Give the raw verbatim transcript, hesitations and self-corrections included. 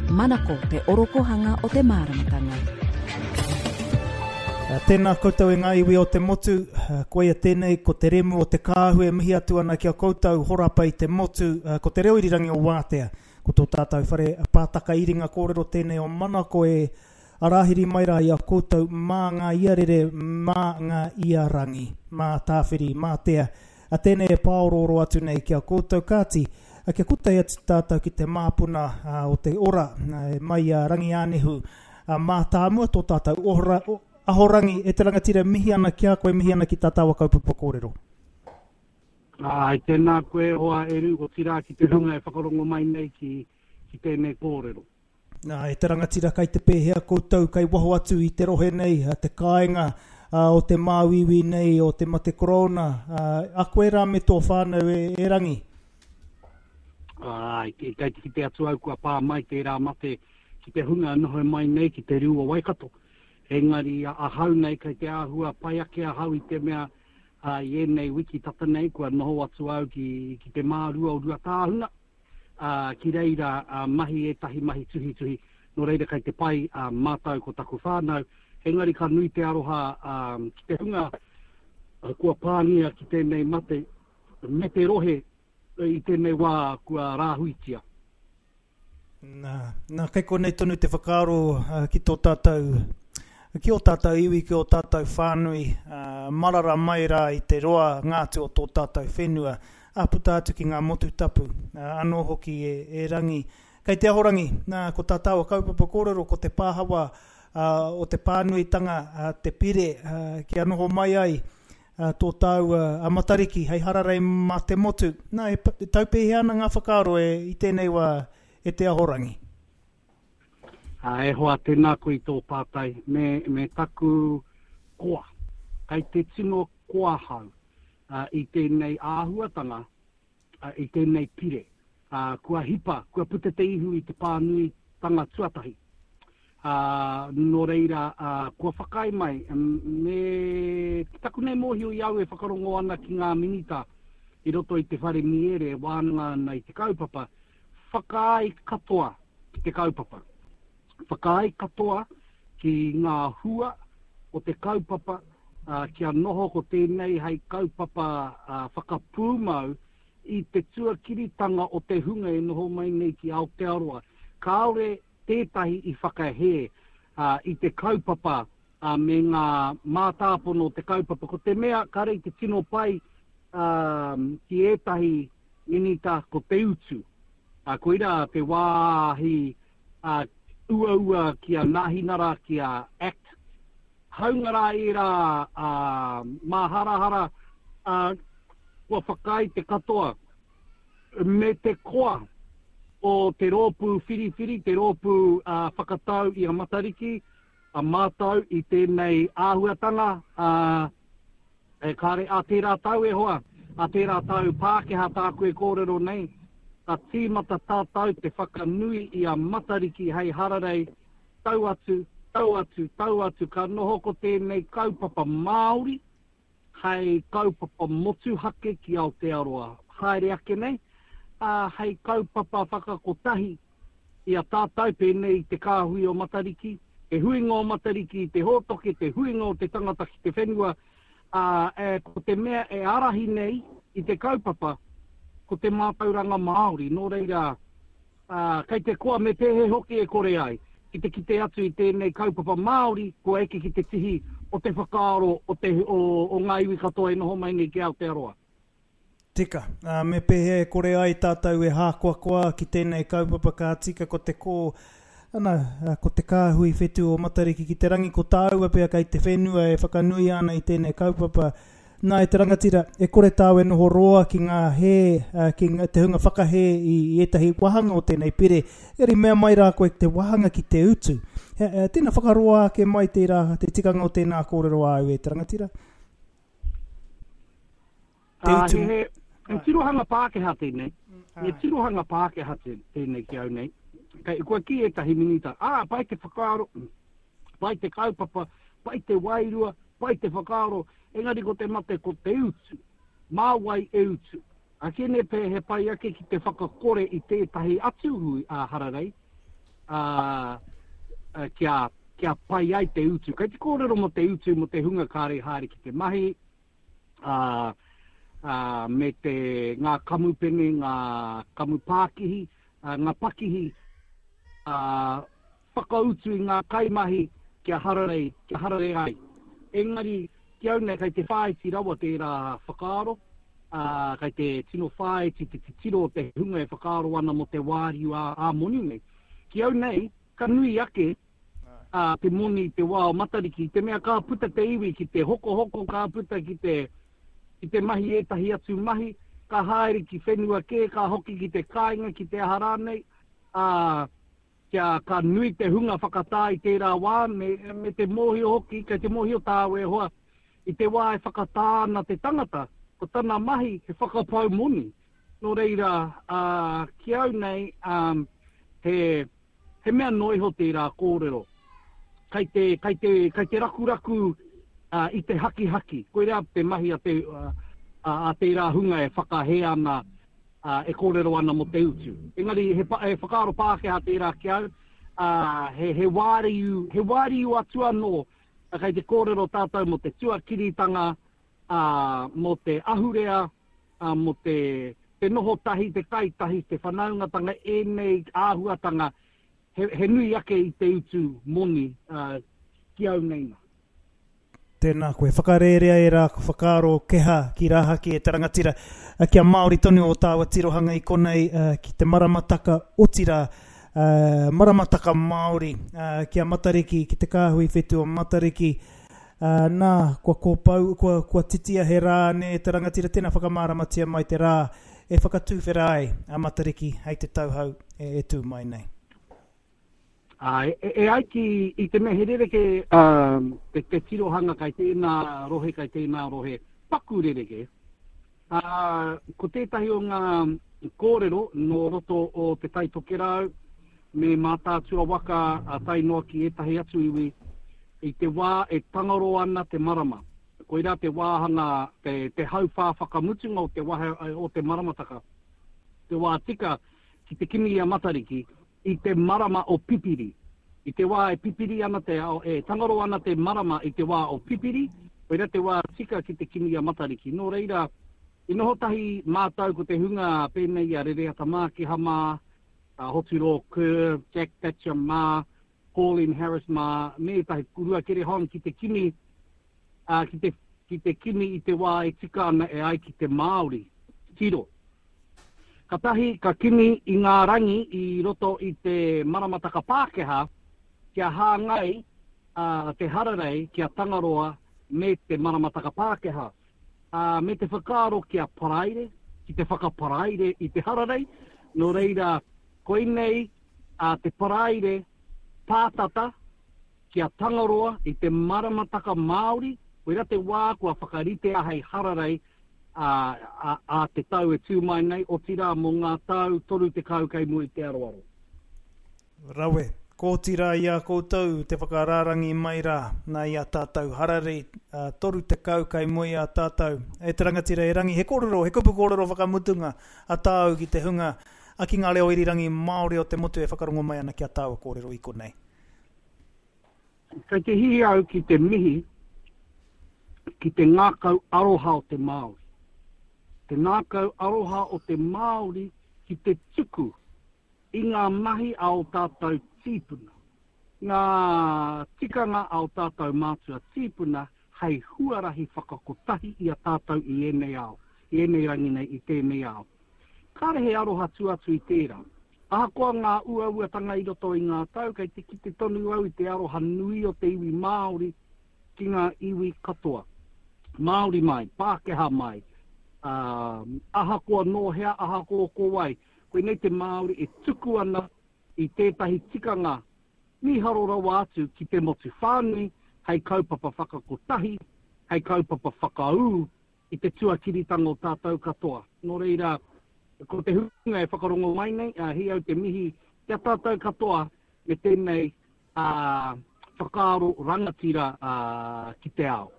Manako te orokohanga o te māramatanga. Uh, tēnā koutou e ngā iwi o te motu, uh, koia tēnei ko te remu o te kāhue mihi atu ana ki a koutou horapa i te motu, uh, ko te reo irirangi o Wātea, ko tō tātou whare pātaka iringa kōrero tēnei o Manako e arahiri maira i a koutou mā ngā iarere, mā ngā iarangi, mā tāwhiri, mā tea, a tēnei e pāororo atu nei ki a koutou kāti, a kia kutai atu tātou ki te māpuna uh, o te ora, uh, mai a rangi ānehu, uh, mā tāmua tō tātou ora, o, ahorangi e te rangatira mihi ana ki a koe, mihi ana ki tātawa kaupapa kōrero. Ai, tēnā koe hoa e ru o tira ki te hunga e whakarongo mai nei ki, ki tēnei kōrero. Nā, e te rangatira kai te pēhea koutou, kai waho atu i te rohe nei, uh, te kāinga uh, o te māwiwi nei, o te mate korona, uh, a koe rā me tō whānau e, e rangi? Ai, kai te ki te atu au kua pā mai te rā mate ki te hunga noho mai nei ki te riu o Waikato. Engari a, a hau nei kai te āhua pai ake a hau i te mea uh, i enei wiki tata nei kua noho atu au ki, ki te mārua o rua tāhunga. Uh, ki reira uh, mahi e tahi mahi tuhi tuhi, no reira kai te pai uh, mātau ko taku whānau. Engari ka nui te aroha uh, ki te hunga uh, kua pāngia ki tēnei mate me te rohe i tēnei wā kua rāhuitia. Nā, nā kai konei tonu te whakaaro uh, ki tō tātou, ki o tātou iwi, ki o tātou whānui, uh, marara mai rā i te roa ngātu o tō tātou whenua, aputa atu ki ngā motu tapu, uh, anō hoki e, e rangi. Kei te ahorangi, nā, ko tātou kaupapa kōrero, ko te pāhawa uh, o te pānuitanga, uh, te pire, uh, ki anoho mai ai, uh, tō tau uh, amatariki, hei hararei mā te motu. Nā, e, e taupehi ana ngā whakaaro e, i tēnei wā e te ahorangi. Uh, e hoa tēnā koe i tō pātai, me, me taku koa, kai te tino koa hau, uh, i tēnei āhuatanga, uh, i tēnei pire, uh, kua hipa, kua puta te ihu i te pānui tanga tuatahi. Uh, no reira, uh, kua whakai mai, me taku nei mōhio i au e whakarongo ana ki ngā minita, i roto i te whare miere, wānanga nei te kaupapa, whakai katoa ki te kaupapa. Whakai katoa ki ngā hua o te kaupapa, uh, kia noho ko tēnei hei kaupapa uh, whakapūmau i te tuakiritanga o te hunga e noho mai nei ki Aotearoa. Kāore tētahi i whakahe uh, i te kaupapa uh, me ngā mātāpono o te kaupapa. Ko te mea karei te tino pai uh, ki ētahi inita ko te utu. Uh, ko ira te wāhi uh, ua ua kia nahinara kia act. Haungara i rā uh, maharahara uh, kua whakai te katoa me te koa o te rōpū whiriwhiri, te rōpū uh, whakatau i a matariki, a mātau i tēnei āhuatanga, uh, e kāre a tērā tau e hoa, a tērā tau Pākehā tāku e kōrero nei, a tīmata tātau te whakanui i a matariki hei hararei, tau atu, tau atu, tau atu, ka noho ko tēnei kaupapa Māori, hei kaupapa motuhake ki Aotearoa. Haere ake nei, uh, hei kaupapa whakakotahi i a tātau pēnei te kāhui o matariki, te huinga o matariki, te hōtoke, te huinga o te tangata ki te whenua, uh, e, ko te mea e arahi nei i te kaupapa, ko te mātauranga Māori, nō reira, uh, kei te koa me pehe hoki e kore ai, ki te kite atu i tēnei kaupapa Māori, ko eke ki te tihi o te whakaaro o, te, o, o ngā iwi katoa e noho mai nei ki Aotearoa. Tika, uh, me pehe e kore ai tātou e hākua koa ki tēnei kaupapa ka tika ko te kō, ana, uh, ko te kāhui whetu o matariki ki te rangi ko tāua pia kai te whenua e whakanui ana i tēnei kaupapa. Nā, e te rangatira, e kore tāu e noho roa ki ngā he, uh, ki ngā, te hunga whakahe i, i etahi wahanga o tēnei pire. Eri mea mai rā koe te wahanga ki te utu. He, uh, tēnā whakaroa ke mai te rā, te tikanga o tēnā kōrero au e te rangatira. Te utu. Uh, he, he, he tirohanga Pākehā tēnei. He tirohanga Pākehā tēnei ki au nei. Kei kua ki etahi minita. Ah, pai te whakaaro, pai te kaupapa, pai te wairua, pai te whakaaro, engari ko te mate ko te utu, māwai e utu. A kene pē he pai ake ki te whakakore i tētahi atuhui a hararei. uh, uh, kia, kia pai ai te utu. Kei te kōrero mo te utu mo te hunga kāre haere ki te mahi, uh, uh, me te ngā kamupene, ngā kamupākihi, uh, ngā pakihi, uh, whakautu i ngā kaimahi kia hararei, kia hararei ai. Engari, ki au nei, kei te whaiti rawa tērā whakaaro, uh, kei te tino whaiti, te te tiro te hunga e whakaaro ana mo te wāriu a, a moni nei. Ki au nei, ka nui ake, uh, te moni, te wā o matariki, te mea ka puta te iwi, ki te hoko hoko ka puta ki te, ki te mahi e tahi atu mahi, ka haere ki whenua ke, ka hoki ki te kāinga, ki te ahara nei, uh, kia ka nui te hunga whakatā i tērā wā, me, me te mōhio hoki, ka te mōhio tāwe hoa, i te wā e whakatā na te tangata, ko tana mahi he whakapau moni. Nō reira, uh, ki au nei, um, he, he mea noiho tērā kōrero. Kai te, kai te, kai te rakuraku uh, i te haki haki. Koe rea te mahi a, te, uh, a tērā hunga e whakahe ana, Uh, e kōrero ana mo te utu. Engari, he, he whakaaro Pākehā tērā ki au, uh, he, he wāriu, he wāriu atu anō, uh, kei te kōrero tātou mo te tuakiritanga, uh, mo te ahurea, uh, mo te, te noho tahi, te kaitahi, te whanaungatanga, e nei āhuatanga, he, he nui ake i te utu moni uh, ki au neina. Tēnā koe whakarerea e rā whakaaro keha ki rāhaki e tarangatira uh, kia Māori tonu o tāua tirohanga i konei uh, ki te maramataka otira uh, maramataka Māori uh, kia Matariki ki te kāhui whetu o Matariki uh, nā kua kōpau kua, kua titia he rā ne tarangatira tēnā whakamāramatia mai te rā e whakatūwhera ai a Matariki hei te tauhau e, e tū mai nei. Uh, e, e ai ki i te meherere ke uh, te, te tirohanga kai tēnā rohe kai tēnā rohe paku rereke. Uh, ko tētahi o ngā kōrero no roto o te tai tokerau me mātātua waka a tai noa ki etahi atu iwi i te wā e tangaro ana te marama. Ko ira te wāhanga, te, te hauwhā whakamutunga o te wahe o te maramataka. Te wā tika ki te kimi a Matariki i te marama o pipiri. I te wā e pipiri ana te, e tangaro ana te marama i te wā o pipiri, o ira te wā tika ki te kimi a Matariki. Nō reira, i noho tahi mātau ko te hunga pēnei a Rereata mā ki hama, uh, Hoturo Kerr, Jack Thatcher mā, Pauline Harris mā, me tahi kurua kere hon ki te kimi, uh, ki, te, ki te kimi i te wā e tika ana e ai ki te Māori, tiro. Ka tahi, ka kimi i ngā rangi i roto i te maramataka Pākehā, kia hāngai uh, te hararei kia tangaroa me te maramataka Pākehā. Uh, me te whakaaro kia paraire, ki te whakaparaire i te hararei, no reira koe nei uh, te paraire pātata kia tangaroa i te maramataka Māori, koe te wā kua whakarite ahei hararei, A, a, a te tau e tū mai nei, o tira mō ngā tau toru te kau kei mui te aroaro. Rawe, ko tira ia koutou te whakararangi mai rā, nā ia tātou harare, uh, toru te kau kei mui a tātou. E te rangatira e rangi, he kōrero, he kupu kōrero whakamutunga a tāu ki te hunga, a ki ngā leo irirangi Māori o te motu e whakarongo mai ana ki a tāu kōrero i konei. Kei te hihi au ki te mihi, ki te ngākau aroha o te Māori. Te nākau aroha o te Māori ki te tuku i ngā mahi ao tātou tīpuna. Ngā tikanga ao tātou mātua tīpuna hei huarahi whakakotahi i a tātou i enei ao, i enei rangi nei i tēnei ao. Kāre he aroha tuatu i tērā. Ahakoa ngā uauatanga i roto i ngā tau, kei te ki te tonu au i te aroha nui o te iwi Māori ki ngā iwi katoa. Māori mai, Pākehā mai, Uh, ahakoa nohea, ahakoa kowai. Koe nei te Māori e tuku ana i tētahi tikanga miharo rawa atu ki te motu whānui, hei kaupapa whakakotahi, hei kaupapa whakaū i te tuakiritanga o tātou katoa. Nō reira, ko te hunga e whakarongo mai nei, uh, hi au te mihi te tātou katoa me tēnei uh, whakaaro rangatira uh, ki te ao.